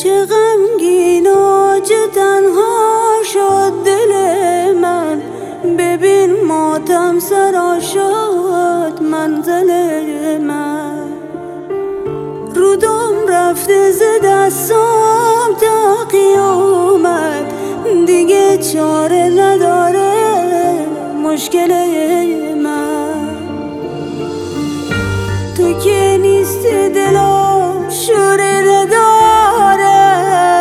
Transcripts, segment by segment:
چه غمگین و چه تنها شد دل من، ببین ماتم سرا شد منزل من. رودم رفته ز دستم تا قیامت، دیگه چاره نداره مشکل من. تو که نیستی دلم شوری نداره،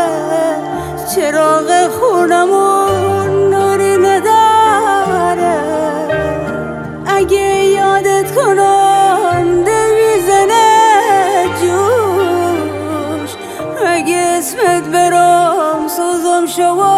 چراغ خونمون نوری نداره. اگه یادت کنم دل میزنه جوش، اگه اسمت برام سوزم شوا